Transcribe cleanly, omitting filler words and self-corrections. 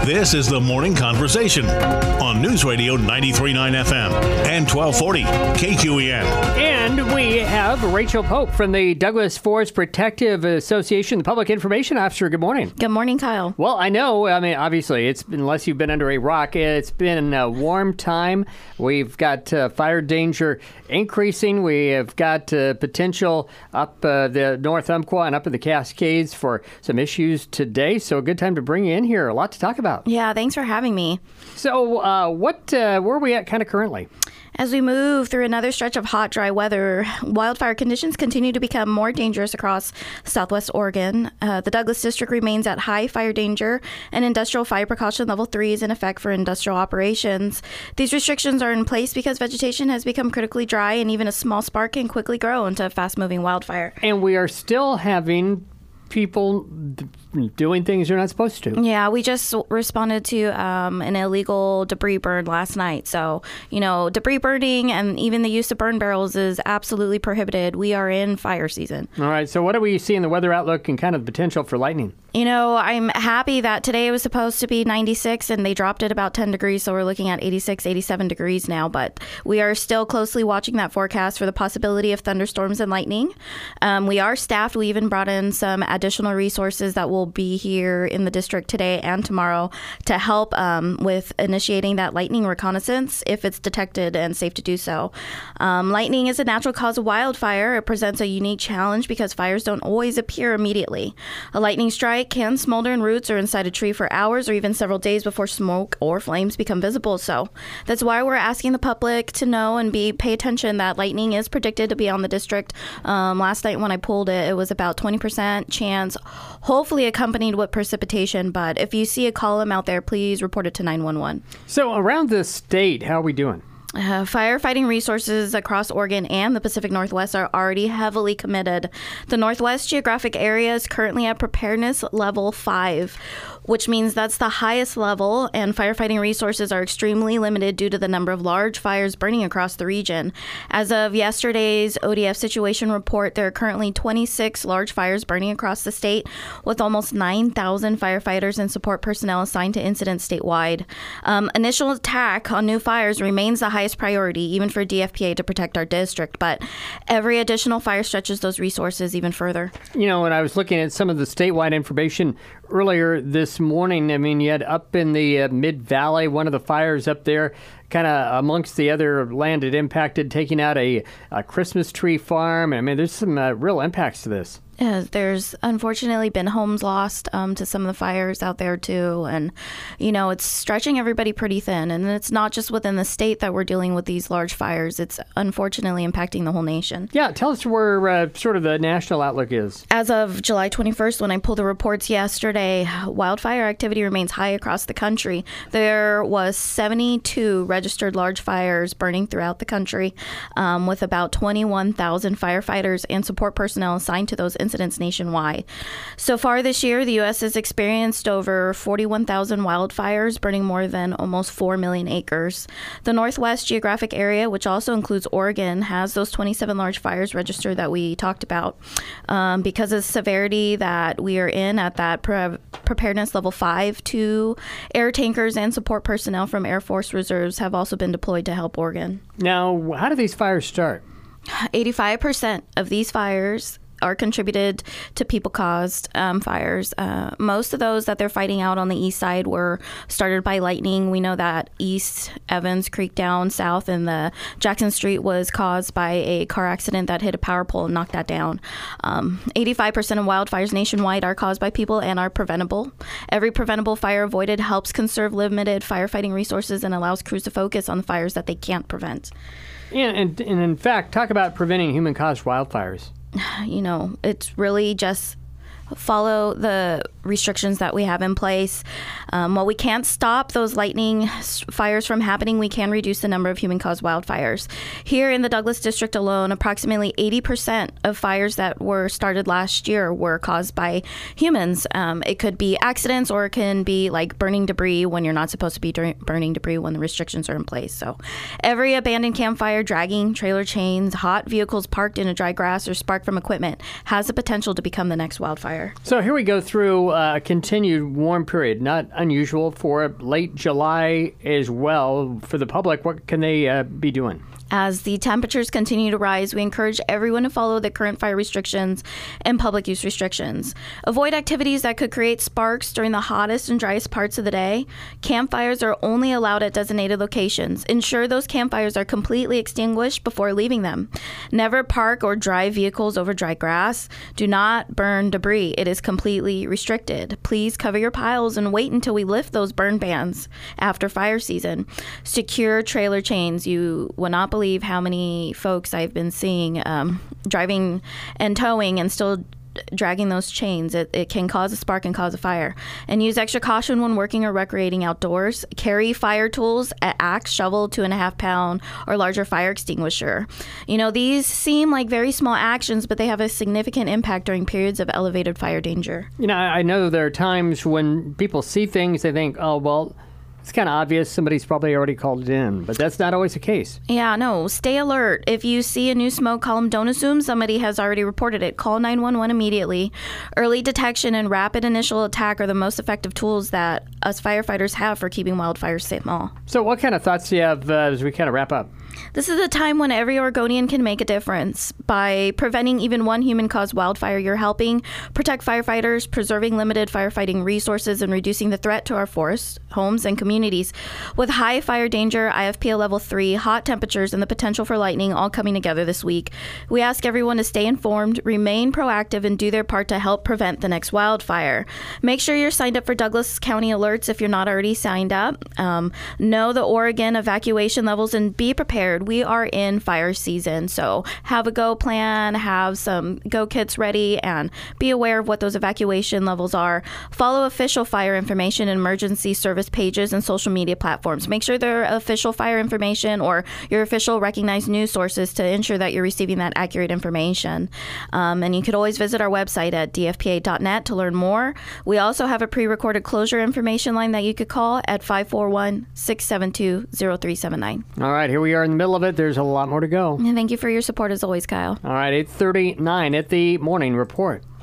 This is the Morning Conversation on News Radio 93.9 FM and 1240 KQEN. And we have Rachel Pope from the Douglas Forest Protective Association, the Public Information Officer. Good morning. Good morning, Kyle. Well, I know, obviously, it's been, unless you've been under a rock, it's been a warm time. We've got fire danger increasing. We have got potential up the North Umpqua and up in the Cascades for some issues today. So a good time to bring you in here. A lot to talk about. Yeah, thanks for having me. So where are we at kind of currently? As we move through another stretch of hot, dry weather, wildfire conditions continue to become more dangerous across southwest Oregon. The Douglas District remains at high fire danger, and industrial fire precaution level 3 is in effect for industrial operations. These restrictions are in place because vegetation has become critically dry, and even a small spark can quickly grow into a fast-moving wildfire. And we are still having people doing things they're not supposed to. Yeah, we just responded to an illegal debris burn last night. So, debris burning and even the use of burn barrels is absolutely prohibited. We are in fire season. All right. So what do we see in the weather outlook and kind of the potential for lightning? I'm happy that today it was supposed to be 96 and they dropped it about 10 degrees. So we're looking at 86, 87 degrees now. But we are still closely watching that forecast for the possibility of thunderstorms and lightning. We are staffed. We even brought in some additional resources that will be here in the district today and tomorrow to help with initiating that lightning reconnaissance if it's detected and safe to do so. Lightning is a natural cause of wildfire. It presents a unique challenge because fires don't always appear immediately. A lightning strike can smolder in roots or inside a tree for hours or even several days before smoke or flames become visible. So that's why we're asking the public to know and pay attention that lightning is predicted to be on the district. Last night when I pulled it, it was about 20% chance, hopefully accompanied with precipitation. But if you see a column out there, please report it to 911. So around the state, how are we doing? Firefighting resources across Oregon and the Pacific Northwest are already heavily committed. The Northwest geographic area is currently at preparedness level 5, which means that's the highest level, and firefighting resources are extremely limited due to the number of large fires burning across the region. As of yesterday's ODF situation report, there are currently 26 large fires burning across the state, with almost 9,000 firefighters and support personnel assigned to incidents statewide. Initial attack on new fires remains the highest priority, even for DFPA to protect our district, but every additional fire stretches those resources even further. When I was looking at some of the statewide information earlier this morning, you had up in the Mid-Valley, one of the fires up there, kind of amongst the other land it impacted, taking out a Christmas tree farm. There's some real impacts to this. There's unfortunately been homes lost to some of the fires out there too. And, it's stretching everybody pretty thin. And it's not just within the state that we're dealing with these large fires. It's unfortunately impacting the whole nation. Yeah, tell us where sort of the national outlook is. As of July 21st, when I pulled the reports yesterday, wildfire activity remains high across the country. There was 72 registered large fires burning throughout the country, with about 21,000 firefighters and support personnel assigned to those incidents nationwide. So far this year, the U.S. has experienced over 41,000 wildfires, burning more than almost 4 million acres. The Northwest geographic area, which also includes Oregon, has those 27 large fires registered that we talked about. Because of the severity that we are in at that preparedness level 5, 2 air tankers and support personnel from Air Force reserves have also been deployed to help Oregon. Now, how do these fires start? 85% of these fires are contributed to people-caused fires. Most of those that they're fighting out on the east side were started by lightning. We know that East Evans Creek down south in the Jackson Street was caused by a car accident that hit a power pole and knocked that down. 85% of wildfires nationwide are caused by people and are preventable. Every preventable fire avoided helps conserve limited firefighting resources and allows crews to focus on the fires that they can't prevent. Yeah, and in fact, talk about preventing human-caused wildfires. It's really just follow the restrictions that we have in place. While we can't stop those lightning fires from happening, we can reduce the number of human-caused wildfires. Here in the Douglas District alone, approximately 80% of fires that were started last year were caused by humans. It could be accidents, or it can be like burning debris when you're not supposed to be burning debris when the restrictions are in place. So every abandoned campfire, dragging trailer chains, hot vehicles parked in a dry grass, or spark from equipment has the potential to become the next wildfire. wildfire. So here we go through a continued warm period, not unusual for late July as well. For the public, what can they be doing? As the temperatures continue to rise, we encourage everyone to follow the current fire restrictions and public use restrictions. Avoid activities that could create sparks during the hottest and driest parts of the day. Campfires are only allowed at designated locations. Ensure those campfires are completely extinguished before leaving them. Never park or drive vehicles over dry grass. Do not burn debris. It is completely restricted. Please cover your piles and wait until we lift those burn bans after fire season. Secure trailer chains. You will not believe how many folks I've been seeing driving and towing and still dragging those chains. It can cause a spark and cause a fire. And use extra caution when working or recreating outdoors. Carry fire tools, an axe, shovel, 2.5 pound or larger fire extinguisher. You know, these seem like very small actions, but they have a significant impact during periods of elevated fire danger. You know, I know there are times when people see things, they think, oh, well, it's kind of obvious somebody's probably already called it in, but that's not always the case. Yeah, no, stay alert. If you see a new smoke column, don't assume somebody has already reported it. Call 911 immediately. Early detection and rapid initial attack are the most effective tools that us firefighters have for keeping wildfires small. So what kind of thoughts do you have as we kind of wrap up? This is a time when every Oregonian can make a difference. By preventing even one human-caused wildfire, you're helping protect firefighters, preserving limited firefighting resources, and reducing the threat to our forests, homes, and communities. With high fire danger, IFPA Level 3, hot temperatures, and the potential for lightning all coming together this week, we ask everyone to stay informed, remain proactive, and do their part to help prevent the next wildfire. Make sure you're signed up for Douglas County Alerts if you're not already signed up. Know the Oregon evacuation levels and be prepared. We are in fire season, so have a go plan, have some go kits ready, and be aware of what those evacuation levels are. Follow official fire information and emergency service pages and social media platforms. Make sure they're official fire information or your official recognized news sources to ensure that you're receiving that accurate information. And you could always visit our website at dfpa.net to learn more. We also have a pre-recorded closure information line that you could call at 541-672-0379. All right, here we are in the middle of it. There's a lot more to go. And thank you for your support as always, Kyle. All right, 8:39 at the Morning Report.